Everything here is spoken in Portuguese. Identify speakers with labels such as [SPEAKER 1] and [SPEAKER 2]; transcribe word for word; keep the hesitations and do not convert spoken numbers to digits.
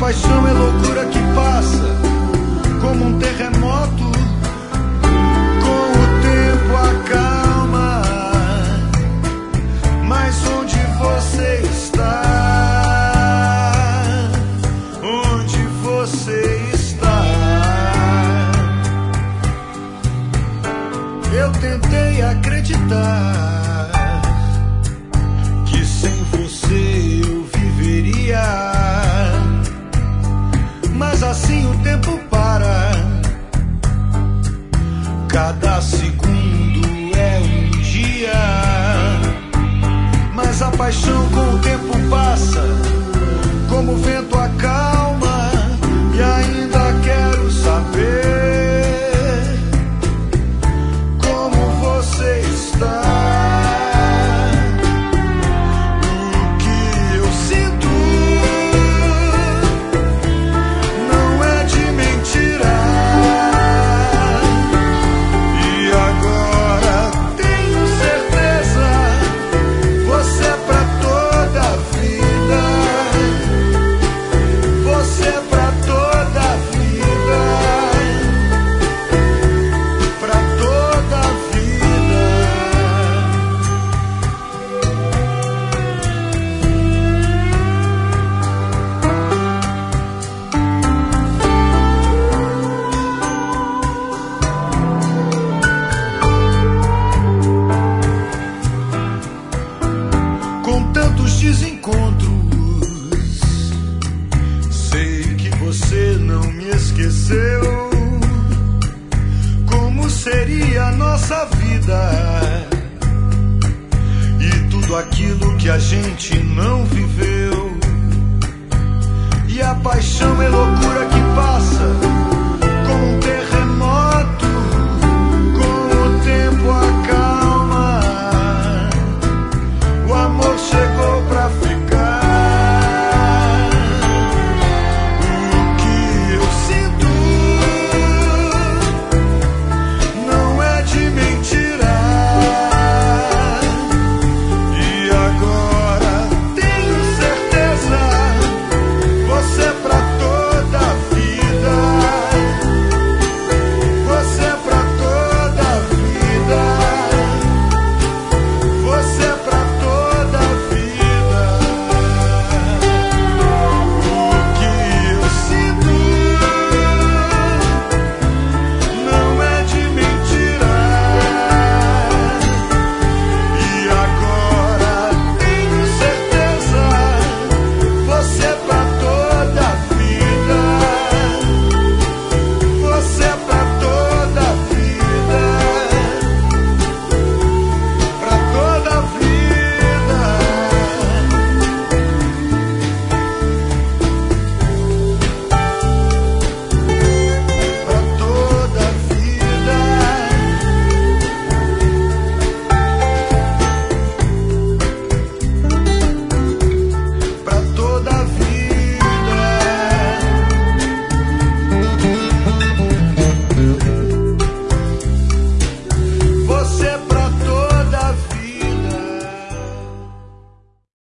[SPEAKER 1] paixão é loucura que passa como um terremoto, com o tempo acalma. Mas onde você está? Onde você está? Eu tentei acreditar que sem você eu viveria, mas assim o tempo para. Cada segundo é um dia, mas a paixão com o tempo passa, como o vento acalma. E ainda quero saber como você está. Desencontros, sei que você não me esqueceu. Como seria a nossa vida e tudo aquilo que a gente não